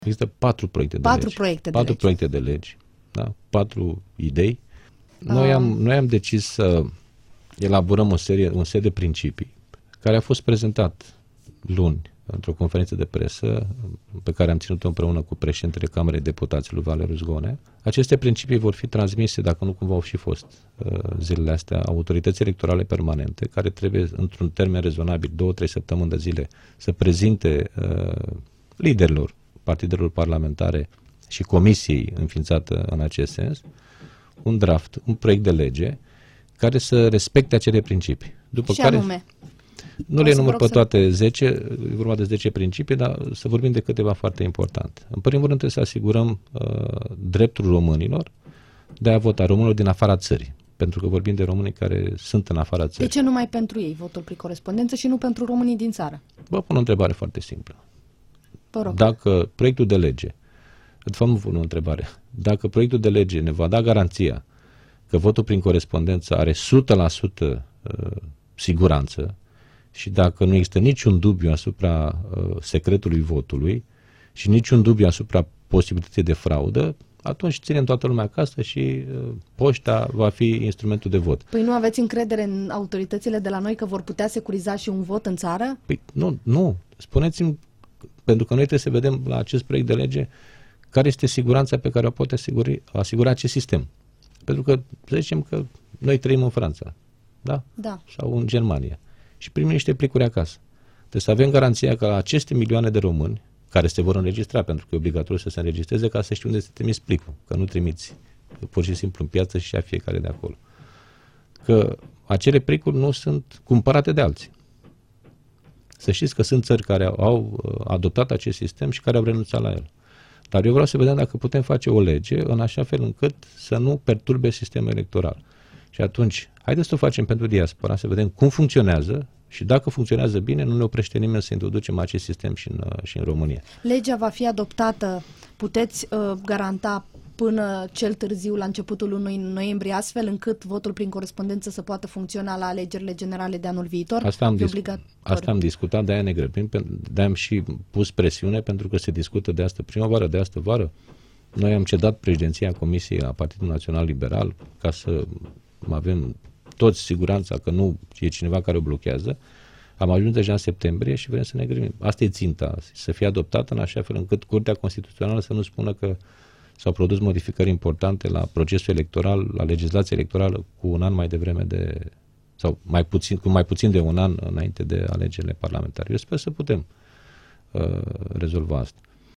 Există 4 proiecte de legi. 4 proiecte de legi, da? 4 idei. Noi am decis să elaborăm un set de principii care a fost prezentat luni într-o conferință de presă pe care am ținut-o împreună cu președintele Camerei Deputaților, Valeriu Zgonea. Aceste principii vor fi transmise, dacă nu cumva au și fost zilele astea, autorității electorale permanente, care trebuie, într-un termen rezonabil, 2-3 săptămâni de zile, să prezinte liderilor partidelor parlamentare și comisiei înființată în acest sens, un draft, un proiect de lege care să respecte acele principii. După și care, anume? Nu le număr pe toate 10, e vorba de 10 principii, dar să vorbim de câteva foarte importante. În primul rând trebuie să asigurăm dreptul românilor de a vota, românilor din afara țării, pentru că vorbim de românii care sunt în afara țării. De ce numai pentru ei votul prin corespondență și nu pentru românii din țară? Vă pun o întrebare foarte simplă. Vă rog. Dacă proiectul de lege, de fapt nu pun o întrebare, dacă proiectul de lege ne va da garanția că votul prin corespondență are 100% siguranță și dacă nu există niciun dubiu asupra secretului votului și niciun dubiu asupra posibilității de fraudă, atunci ținem toată lumea acasă și poșta va fi instrumentul de vot. Păi nu aveți încredere în autoritățile de la noi că vor putea securiza și un vot în țară? Păi nu. Spuneți-mi, pentru că noi trebuie să vedem la acest proiect de lege care este siguranța pe care o poate asigura acest sistem. Pentru că, să zicem că noi trăim în Franța, da? Da. Sau în Germania și primim niște plicuri acasă. Trebuie să avem garanția că aceste milioane de români care se vor înregistra, pentru că e obligatoriu să se înregistreze ca să știi unde să trimiți plicul, că nu trimiți pur și simplu în piață și ia fiecare de acolo. Că acele plicuri nu sunt cumpărate de alții. Să știți că sunt țări care au adoptat acest sistem și care au renunțat la el. Dar eu vreau să vedem dacă putem face o lege în așa fel încât să nu perturbe sistemul electoral. Și atunci, haideți să o facem pentru diaspora, să vedem cum funcționează și dacă funcționează bine, nu ne oprește nimeni să introducem acest sistem și în România. Legea va fi adoptată, puteți garanta până cel târziu la începutul lunii noiembrie, astfel încât votul prin corespondență să poată funcționa la alegerile generale de anul viitor? Asta am discutat, de-aia ne grăbim, de-aia am și pus presiune, pentru că se discută de astă primăvară, de astă vară. Noi am cedat președinția Comisiei a Partidului Național Liberal ca să avem toți siguranța că nu e cineva care o blochează. Am ajuns deja în septembrie și vrem să ne grăbim. Asta e ținta, să fie adoptată în așa fel încât Curtea Constituțională să nu spună că s-au produs modificări importante la procesul electoral, la legislația electorală cu un an mai devreme sau cu mai puțin de un an înainte de alegerile parlamentare. Eu sper să putem rezolva asta.